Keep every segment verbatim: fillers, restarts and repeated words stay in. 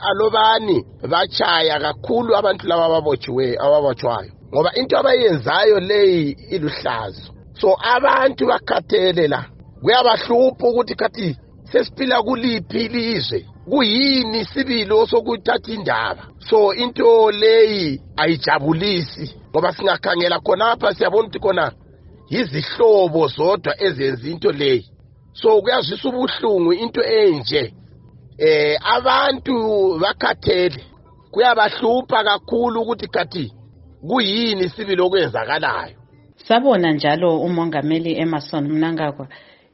alobani bachaya kakhulu abantu laba ababotshiwe ababotshwayo ngoba into abayenzayo leyi iluhlazo. So abantu bakhathele la kuyabahlupha ukuthi kathi sesiphila kuliphi ilizwe, kuyini sibili osokuthatha indaba. So into leyi ayijabulisi ngoba singakhangela khona apha siyabona ukuthi khona izihlobo zodwa ezenza into leyi. So kuyazwisa ubuhlungu into enje. Eh abantu bakhathele kuyabahlupha kakhulu ukuthi kathi kuyini sibili okwenzakalayo. Sabona njalo umongameli Emmerson Mnangagwa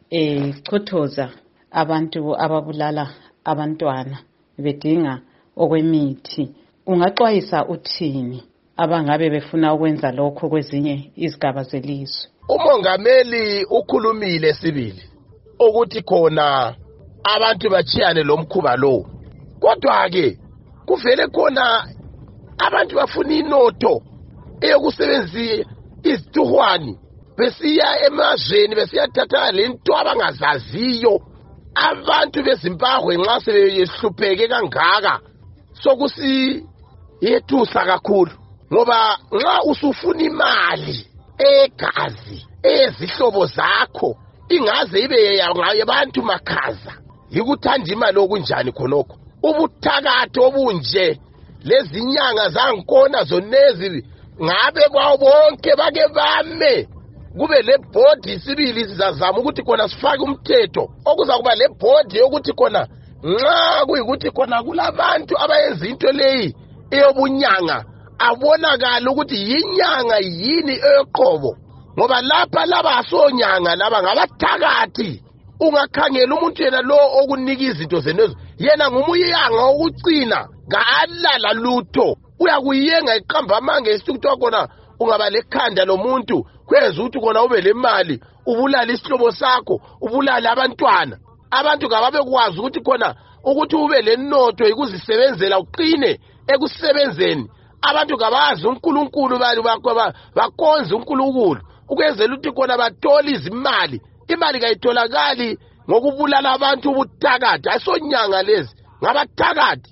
echothoza abantu ababulala abantwana bedinga okwemithi. Ungaxwayisa uthini abangabe befuna ukwenza lokho kwezinye izigaba zelizwe? Umongameli ukhulumile sibili ukuthi khona abantu bachiyane lo mkhuba lo, kodwa ke kuvele khona abantu bafuna inotho eyokusebenzisa izituhwani besiya emazweni besiyathatha lento abangazaziyo. Abantu bezimbabwe nxa sebehlupheke kangaka sokusi yethusa kakhulu ngoba nxa usufuna imali egazi ezihlobo zakho ingaze ibe yabantu makhaza yikuthanda imali okunjani khonokho. Ubuthakathi obunje lezinyanga zankona zonezi ngabe kwawo bonke bake bame kube le board isibili sizazama ukuthi khona sifake umthetho okuza kuba le board yokuthi khona nxa kuyikuthi khona kulabantu abayenza into leyi eyobunyanga abonakala ukuthi yinyanga yini eyoqobo ngoba lapha laba asonyanga laba ngabathakathi. Ungakhangela umuntu yena lo okunika izinto zenezo yena ngumuyanga okucina ngalala lutho uyakuyenga iqamba amange isithukuthwa khona ungaba lekhanda lomuntu kwenza ukuthi khona ube lemali ubulala isihlobo sakho ubulala abantwana. Abantu ngababe kwazi ukuthi khona ukuthi ube lenotho ikuzisebenzela uqine ekusebenzeni. Abantu ngabazi uNkulunkulu bali bakho bakonza uNkulunkulu ukwenzela ukuthi khona bathola izimali. Imali kayitholakali ngokubulala abantu ubuthakathi. Asonyanga lezi ngabathakathi